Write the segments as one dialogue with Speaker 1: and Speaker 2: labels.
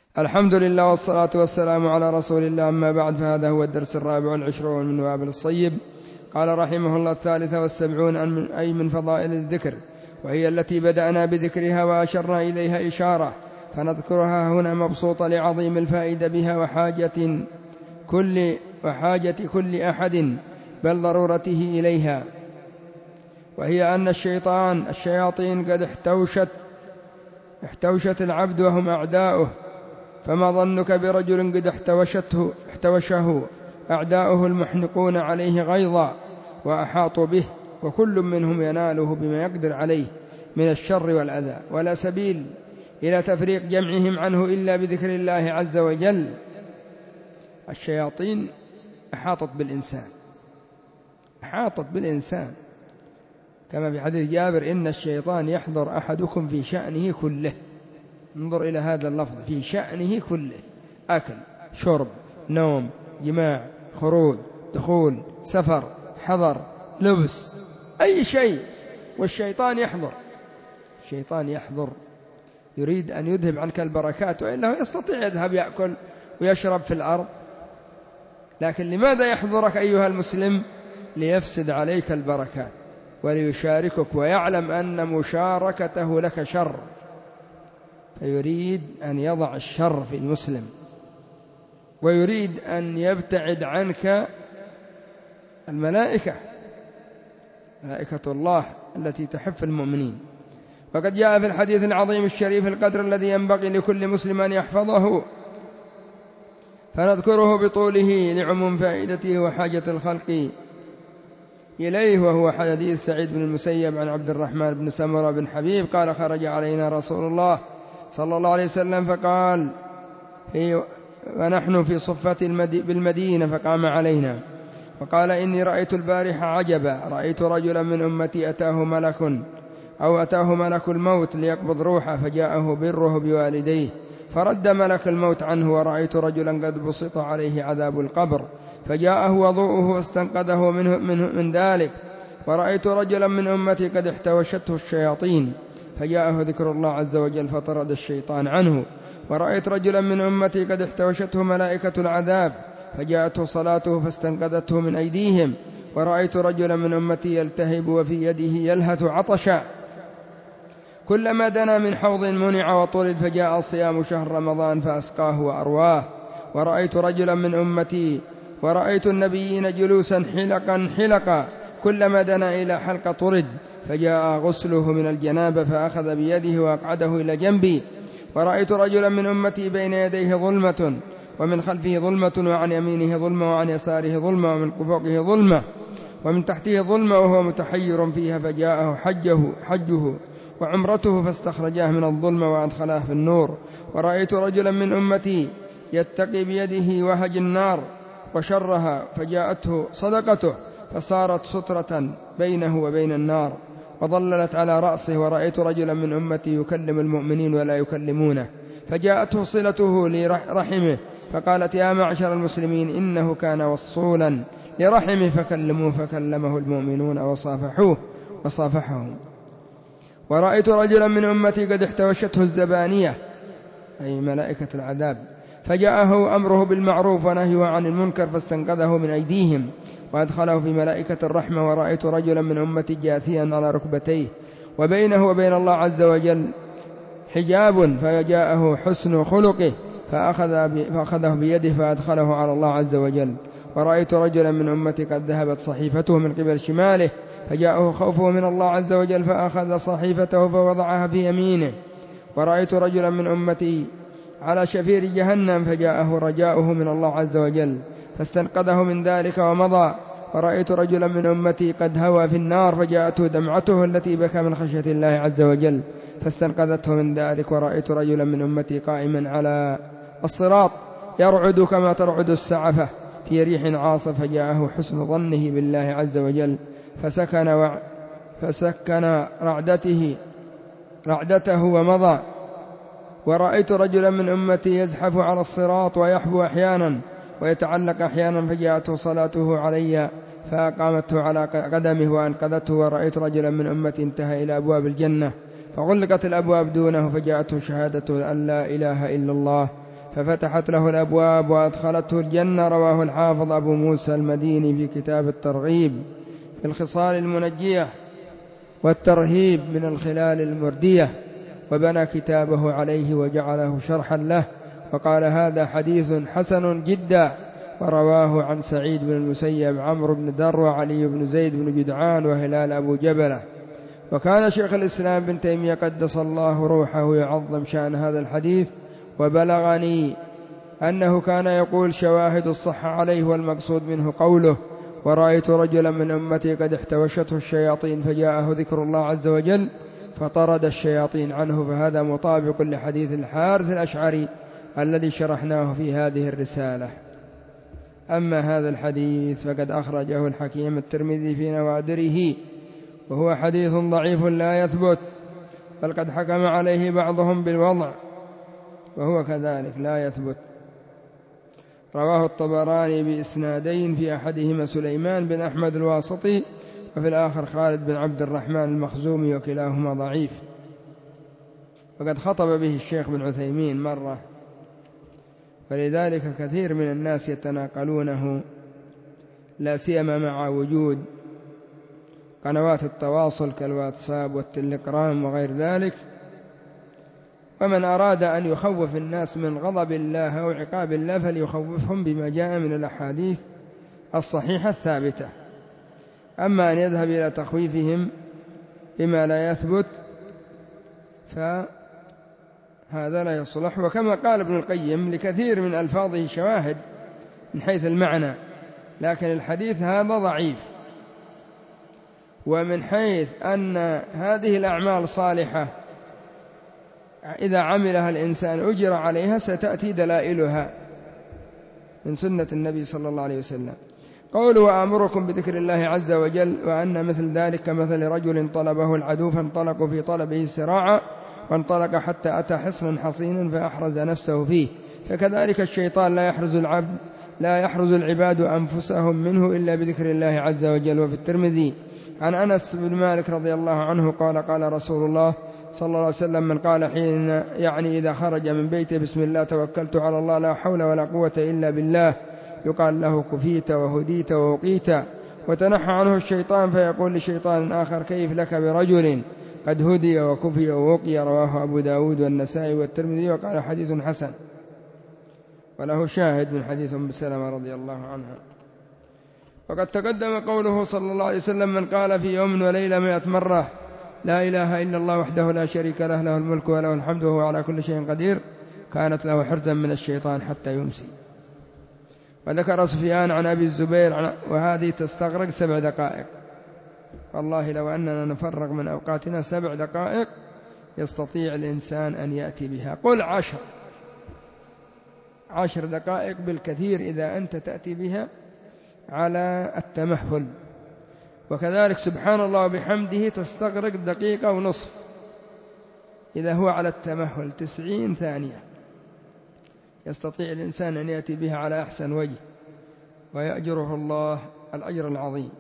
Speaker 1: الحمد لله والصلاة والسلام على رسول الله، أما بعد، فهذا هو الدرس 24 من وابل الصيب. قال رحمه الله: 73 أي من فضائل الذكر، وهي التي بدأنا بذكرها وأشرنا إليها إشارة، فنذكرها هنا مبسوطة لعظيم الفائدة بها وحاجة كل أحد، بل ضرورته إليها. وهي أن الشياطين قد احتوشت العبد وهم أعداؤه، فما ظنك برجل قد احتوشه أعداؤه المحنقون عليه غيظا وأحاطوا به، وكل منهم يناله بما يقدر عليه من الشر والأذى، ولا سبيل إلى تفريق جمعهم عنه إلا بذكر الله عز وجل. الشياطين أحاطت بالإنسان كما في حديث جابر: إن الشيطان يحضر أحدكم في شأنه كله. انظر إلى هذا اللفظ، في شأنه كله: أكل، شرب، نوم، جماع، خروج، دخول، سفر، حضر، لبس، أي شيء، والشيطان يحضر يريد أن يذهب عنك البركات، وإنه يستطيع يذهب يأكل ويشرب في الأرض، لكن لماذا يحضرك أيها المسلم؟ ليفسد عليك البركات وليشاركك، ويعلم أن مشاركته لك شر، فيريد أن يضع الشر في المسلم، ويريد أن يبتعد عنك ملائكة الله التي تحف المؤمنين. وقد جاء في الحديث العظيم الشريف القدر الذي ينبغي لكل مسلم أن يحفظه، فنذكره بطوله لعموم فائدته وحاجة الخلق إليه. وهو حديث سعيد بن المسيب عن عبد الرحمن بن سمرة بن حبيب قال: خرج علينا رسول الله صلى الله عليه وسلم فقال ونحن في صفة بالمدينة، فقام علينا وقال: إني رأيت البارحة عجبا، رأيت رجلا من أمتي أتاه ملك الموت ليقبض روحه، فجاءه بره بوالديه فرد ملك الموت عنه، ورأيت رجلا قد بسط عليه عذاب القبر فجاءه وضوءه فاستنقذه من ذلك، ورأيت رجلا من أمتي قد احتوشته الشياطين فجاءه ذكر الله عز وجل فطرد الشيطان عنه، ورأيت رجلا من أمتي قد احتوشته ملائكة العذاب فجاءته صلاته فاستنقذته من أيديهم، ورأيت رجلا من أمتي يلتهب وفي يده يلهث عطشا، كلما دنا من حوض منع وطرد، فجاء صيام شهر رمضان فأسقاه وأرواه، ورأيت النبيين جلوسا حلقا كلما دنا إلى حلقة طرد، فجاء غسله من الجنابة فأخذ بيده وأقعده إلى جنبي، ورأيت رجلا من أمتي بين يديه ظلمة ومن خلفه ظلمة وعن يمينه ظلمة وعن يساره ظلمة ومن فوقه ظلمة ومن تحته ظلمة وهو متحير فيها، فجاءه حجه وعمرته فاستخرجاه من الظلمة وأدخلاه في النور، ورأيت رجلا من أمتي يتقي بيده وهج النار وشرها، فجاءته صدقته فصارت سترة بينه وبين النار وظللت على رأسه، ورأيت رجلا من أمتي يكلم المؤمنين ولا يكلمونه، فجاءته صلته لرحمه فقالت: يا معشر المسلمين، إنه كان وصولا لرحمه فكلموه، فكلمه المؤمنون وصافحهم. ورأيت رجلا من أمتي قد احتوشته الزبانية أي ملائكة العذاب، فجاءه أمره بالمعروف ونهيه عن المنكر فاستنقذه من أيديهم وأدخله في ملائكة الرحمة. ورأيت رجلا من أمتي جاثيا على ركبتيه وبينه وبين الله عز وجل حجاب، فجاءه حسن خلقه فأخذه بيده فأدخله على الله عز وجل. ورأيت رجلا من أمتي قد ذهبت صحيفته من قبل شماله، فجاءه خوفه من الله عز وجل فأخذ صحيفته فوضعها في يمينه. ورأيت رجلا من أمتي على شفير جهنم، فجاءه رجاؤه من الله عز وجل فاستنقذه من ذلك ومضى. ورأيت رجلا من أمتي قد هوى في النار، فجاءته دمعته التي بكى من خشية الله عز وجل فاستنقذته من ذلك. ورأيت رجلا من أمتي قائما على الصراط يرعد كما ترعد السعفة في ريح عاصف، فجاءه حسن ظنه بالله عز وجل فسكن رعدته ومضى. ورأيت رجلا من أمتي يزحف على الصراط ويحبو أحيانا ويتعلق أحيانا، فجاءته صلاته علي فأقامته على قدمه وأنقذته. ورأيت رجلا من أمتي انتهى إلى أبواب الجنة فغلقت الأبواب دونه، فجاءته شهادته أن لا إله إلا الله ففتحت له الأبواب وأدخلته الجنة. رواه الحافظ أبو موسى المديني في كتاب الترغيب في الخصال المنجية والترهيب من الخلال المردية، وبنى كتابه عليه وجعله شرحا له، وقال هذا حديث حسن جدا. ورواه عن سعيد بن المسيب، عمرو بن در، وعلي بن زيد بن جدعان، وهلال أبو جبلة. وكان شيخ الإسلام بن تيمية قدس الله روحه يعظم شأن هذا الحديث، وبلغني أنه كان يقول شواهد الصحة عليه، والمقصود منه قوله ورأيت رجلا من أمتي قد احتوشته الشياطين فجاءه ذكر الله عز وجل فطرد الشياطين عنه. فهذا مطابق لحديث الحارث الأشعري الذي شرحناه في هذه الرسالة. أما هذا الحديث فقد أخرجه الحكيم الترمذي في نوادره، وهو حديث ضعيف لا يثبت، بل قد حكم عليه بعضهم بالوضع، وهو كذلك لا يثبت. رواه الطبراني بإسنادين، في أحدهما سليمان بن أحمد الواسطي، وفي الآخر خالد بن عبد الرحمن المخزومي، وكلاهما ضعيف. وقد خطب به الشيخ بن عثيمين مرة، ولذلك كثير من الناس يتناقلونه، لا سيما مع وجود قنوات التواصل كالواتساب والتليجرام وغير ذلك. ومن أراد أن يخوف الناس من غضب الله أو عقاب الله فليخوفهم بما جاء من الأحاديث الصحيحة الثابتة. أما أن يذهب إلى تخويفهم بما لا يثبت فهذا لا يصلح. وكما قال ابن القيم لكثير من ألفاظه شواهد من حيث المعنى، لكن الحديث هذا ضعيف. ومن حيث أن هذه الأعمال صالحة إذا عملها الإنسان أجر عليها، ستأتي دلائلها من سنة النبي صلى الله عليه وسلم. قوله وآمركم بذكر الله عز وجل، وأن مثل ذلك كمثل رجل طلبه العدو فانطلقوا في طلبه سراعا، وانطلق حتى أتى حصن حصين فأحرز نفسه فيه. فكذلك الشيطان لا يحرز العباد أنفسهم منه إلا بذكر الله عز وجل. وفي الترمذي عن أنس بن مالك رضي الله عنه قال قال رسول الله صلى الله عليه وسلم من قال حين يعني إذا خرج من بيته بسم الله توكلت على الله لا حول ولا قوة إلا بالله، يقال له كفيت وهديت ووقيت. وتنحى عنه الشيطان فيقول لشيطان آخر كيف لك برجل قد هدي وكفي ووقي. رواه أبو داود والنسائي والترمذي، وقال حديث حسن، وله شاهد من حديث أم سلمة رضي الله عنها. وقد تقدم قوله صلى الله عليه وسلم من قال في يوم وليلة 100 مرة لا إله إلا الله وحده لا شريك له له الملك وله الحمد وهو على كل شيء قدير كانت له حرزا من الشيطان حتى يمسي. وذكر سفيان عن أبي الزبير وهذه تستغرق 7 دقائق. والله لو أننا نفرغ من أوقاتنا 7 دقائق يستطيع الإنسان أن يأتي بها. قل 10 دقائق بالكثير إذا أنت تأتي بها على التمهل. وكذلك سبحان الله وبحمده تستغرق 1.5 دقيقة إذا هو على التمهل 90 ثانية. يستطيع الإنسان أن يأتي بها على أحسن وجه ويأجره الله الأجر العظيم.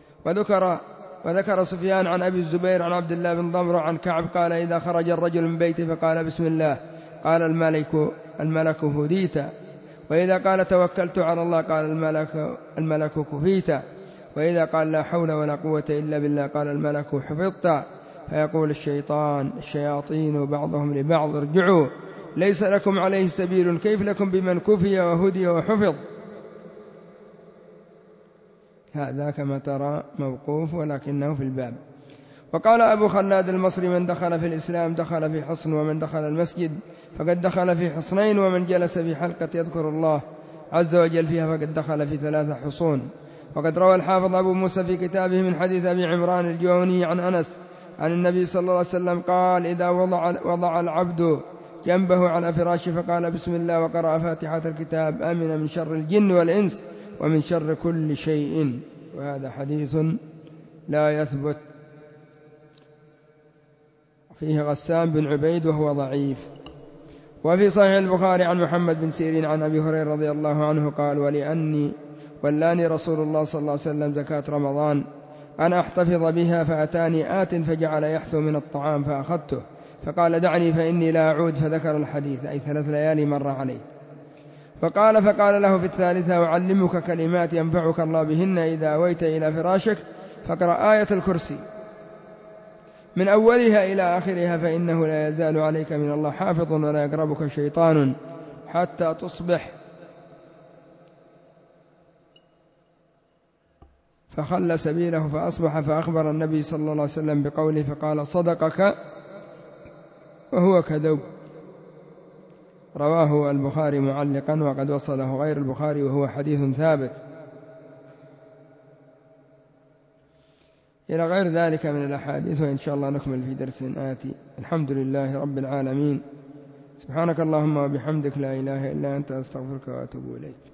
Speaker 1: وذكر سفيان عن أبي الزبير عن عبد الله بن ضمر عن كعب قال إذا خرج الرجل من بيته فقال بسم الله قال الملك هديت، وإذا قال توكلت على الله قال الملك كفيت، وإذا قال لا حول ولا قوة إلا بالله قال الملك حفظت. فيقول الشياطين بعضهم لبعض ارجعوا ليس لكم عليه سبيل كيف لكم بمن كفي وهدي وحفظ. هذا كما ترى موقوف ولكنه في الباب. وقال أبو خلاد المصري من دخل في الإسلام دخل في حصن، ومن دخل المسجد فقد دخل في حصنين، ومن جلس في حلقة يذكر الله عز وجل فيها فقد دخل في 3 حصون. وقد روى الحافظ أبو موسى في كتابه من حديث أبي عمران الجوني عن أنس عن النبي صلى الله عليه وسلم قال إذا وضع العبد جنبه على فراشه فقال بسم الله وقرأ فاتحة الكتاب آمن من شر الجن والإنس ومن شر كل شيء. وهذا حديث لا يثبت، فيه غسان بن عبيد وهو ضعيف. وفي صحيح البخاري عن محمد بن سيرين عن أبي هريرة رضي الله عنه قال ولاني رسول الله صلى الله عليه وسلم زكاة رمضان أن أحتفظ بها فأتاني آت فجعل يحثو من الطعام فأخذته فقال دعني فإني لا أعود، فذكر الحديث أي 3 ليالي مر عليه. فقال له في الثالثة: أعلمك كلمات ينفعك الله بهن إذا أويت إلى فراشك، فاقرأ آية الكرسي من أولها إلى آخرها، فإنه لا يزال عليك من الله حافظ ولا يقربك شيطان حتى تصبح. فخل سبيله فأصبح، فأخبر النبي صلى الله عليه وسلم بقوله، فقال: صدقك وهو كذب. رواه البخاري معلقا، وقد وصله غير البخاري، وهو حديث ثابت. إلى غير ذلك من الأحاديث، وإن شاء الله نكمل في درس آتي. الحمد لله رب العالمين. سبحانك اللهم وبحمدك، لا إله إلا أنت، أستغفرك وأتوب إليك.